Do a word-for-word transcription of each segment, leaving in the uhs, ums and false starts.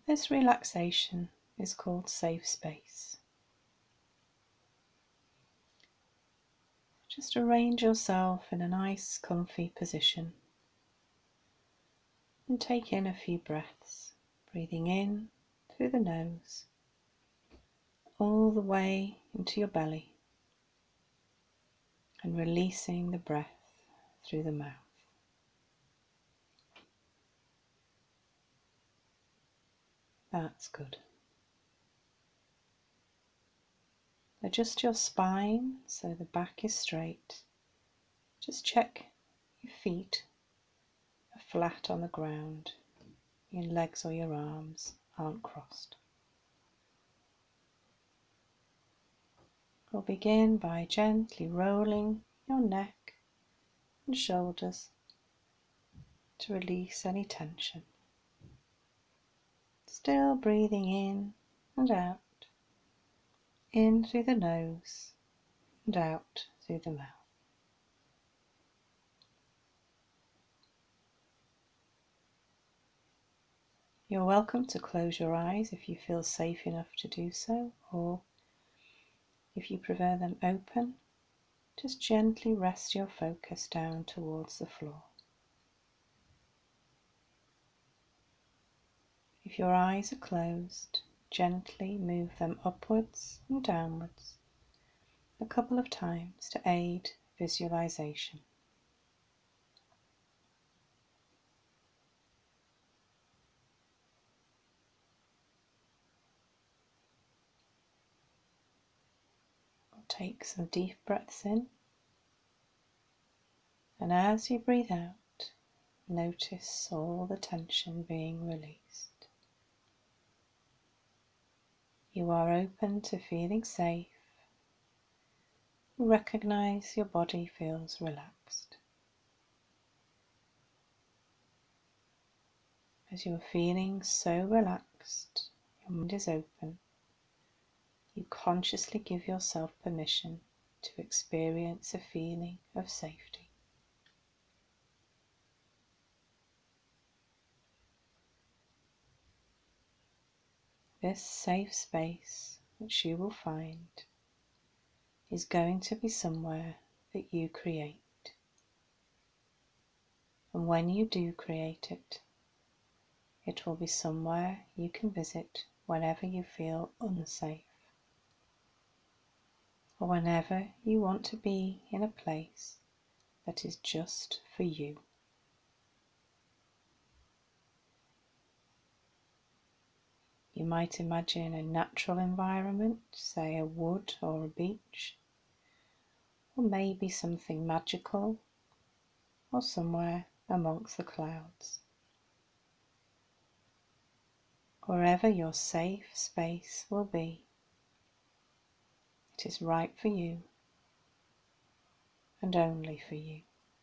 This relaxation is called safe space. Just arrange yourself in a nice, comfy position and take in a few breaths, breathing in through the nose, all the way into your belly, and releasing the breath through the mouth. That's good. Adjust your spine so the back is straight. Just check your feet are flat on the ground. Your legs or your arms aren't crossed. We'll begin by gently rolling your neck and shoulders to release any tension. Still breathing in and out, in through the nose and out through the mouth. You're welcome to close your eyes if you feel safe enough to do so, or if you prefer them open, just gently rest your focus down towards the floor. If your eyes are closed, gently move them upwards and downwards a couple of times to aid visualization. Take some deep breaths in, and as you breathe out, notice all the tension being released. You are open to feeling safe. Recognize your body feels relaxed. As you're feeling so relaxed, your mind is open. You consciously give yourself permission to experience a feeling of safety. This safe space which you will find is going to be somewhere that you create. And when you do create it, it will be somewhere you can visit whenever you feel unsafe, or whenever you want to be in a place that is just for you. You might imagine a natural environment, say a wood or a beach, or maybe something magical, or somewhere amongst the clouds. Wherever your safe space will be, it is right for you and only for you.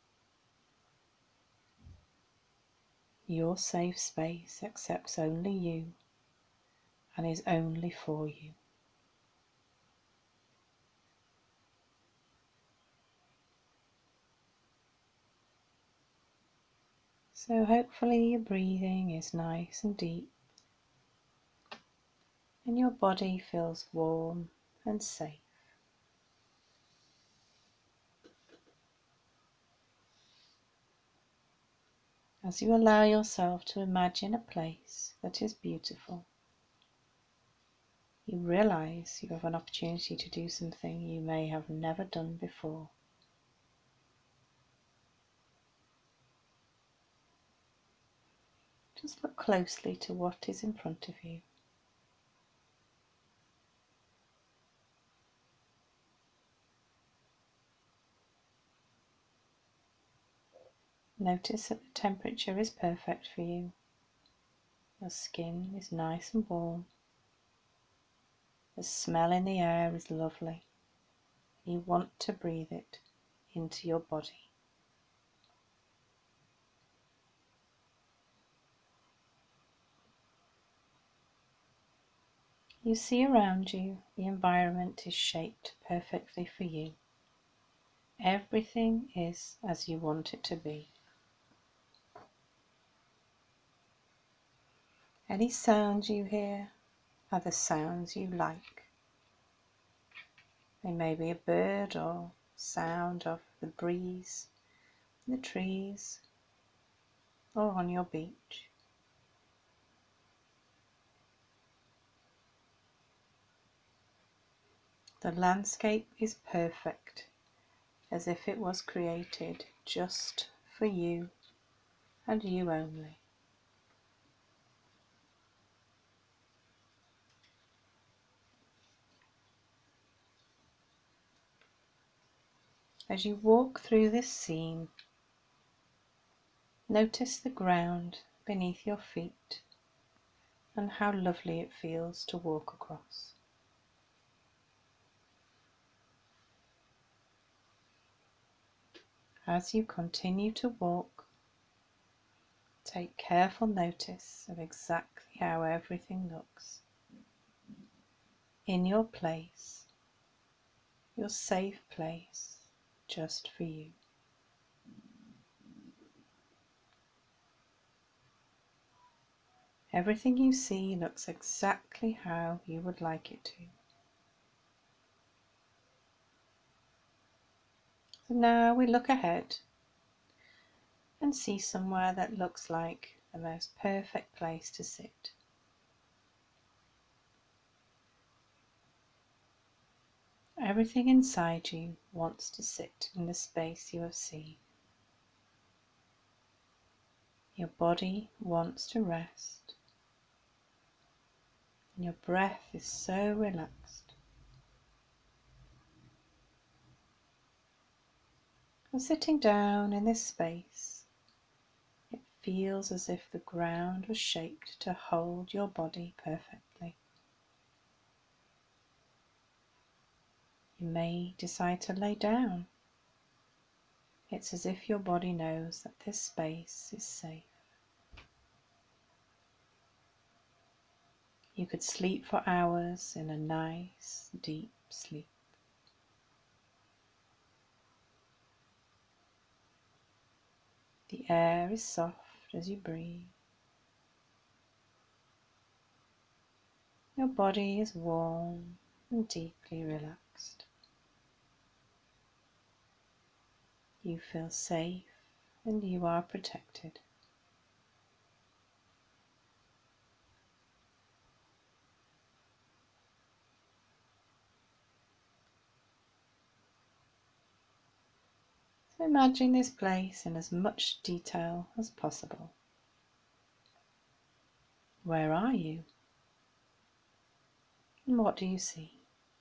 Your safe space accepts only you and is only for you. So hopefully your breathing is nice and deep and your body feels warm and safe. As you allow yourself to imagine a place that is beautiful, you realize you have an opportunity to do something you may have never done before. Just look closely to what is in front of you. Notice that the temperature is perfect for you. Your skin is nice and warm. The smell in the air is lovely. You want to breathe it into your body. You see around you the environment is shaped perfectly for you. Everything is as you want it to be. Any sounds you hear are the sounds you like. They may be a bird or sound of the breeze, the trees, or on your beach. The landscape is perfect, as if it was created just for you and you only. As you walk through this scene, notice the ground beneath your feet and how lovely it feels to walk across. As you continue to walk, take careful notice of exactly how everything looks. In your place, your safe place, just for you. Everything you see looks exactly how you would like it to. So now we look ahead and see somewhere that looks like the most perfect place to sit. Everything inside you wants to sit in the space you have seen. Your body wants to rest, and your breath is so relaxed. And sitting down in this space, it feels as if the ground was shaped to hold your body perfectly. You may decide to lay down. It's as if your body knows that this space is safe. You could sleep for hours in a nice, deep sleep. The air is soft as you breathe. Your body is warm and deeply relaxed. You feel safe and you are protected. So imagine this place in as much detail as possible. Where are you? And what do you see?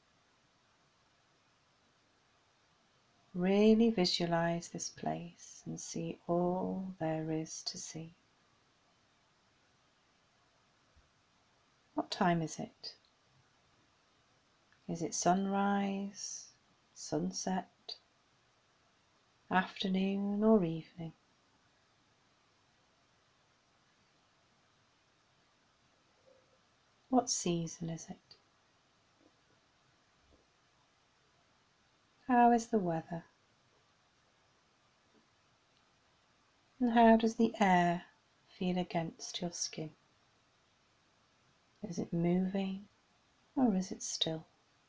Really visualize this place and see all there is to see. What time is it? Is it sunrise, sunset, afternoon or evening? What season is it? How is the weather? And how does the air feel against your skin? Is it moving or is it still?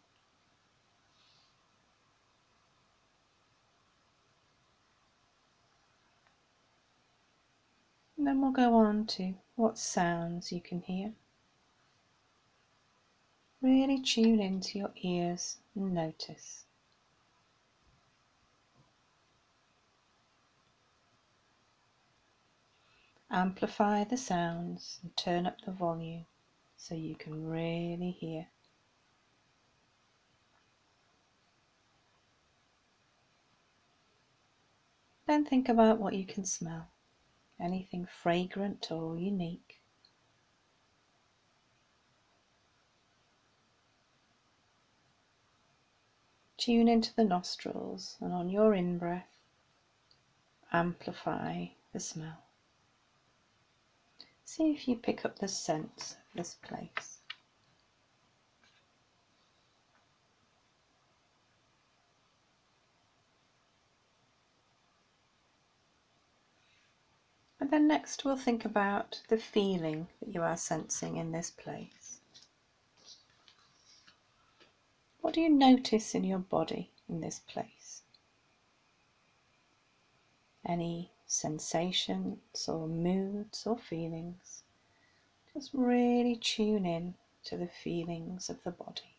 And then we'll go on to what sounds you can hear. Really tune into your ears and notice. Amplify the sounds and turn up the volume so you can really hear. Then think about what you can smell. Anything fragrant or unique. Tune into the nostrils and on your in-breath, amplify the smell. See if you pick up the scents of this place. And then next we'll think about the feeling that you are sensing in this place. What do you notice in your body in this place? Any sensations or moods or feelings? Just really tune in to the feelings of the body.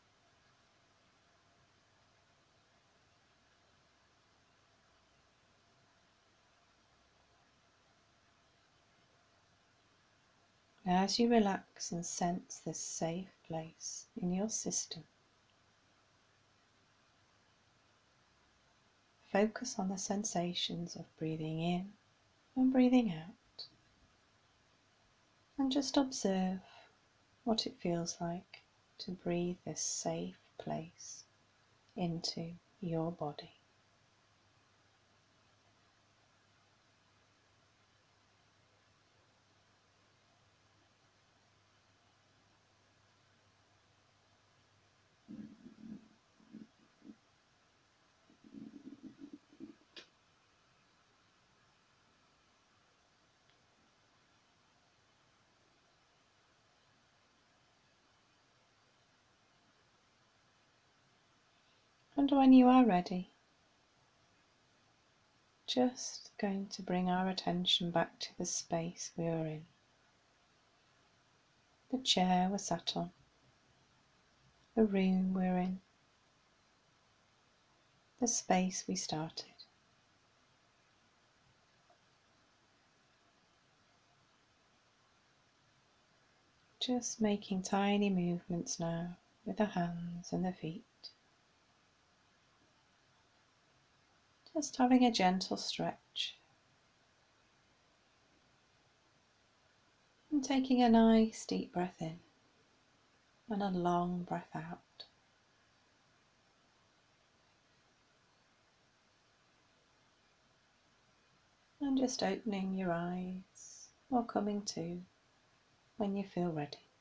As you relax and sense this safe place in your system, focus on the sensations of breathing in and breathing out, and just observe what it feels like to breathe this safe place into your body. And when you are ready, just going to bring our attention back to the space we are in. The chair we're sat on, the room we're in, the space we started. Just making tiny movements now with the hands and the feet. Just having a gentle stretch. And taking a nice deep breath in and a long breath out. And just opening your eyes or coming to when you feel ready.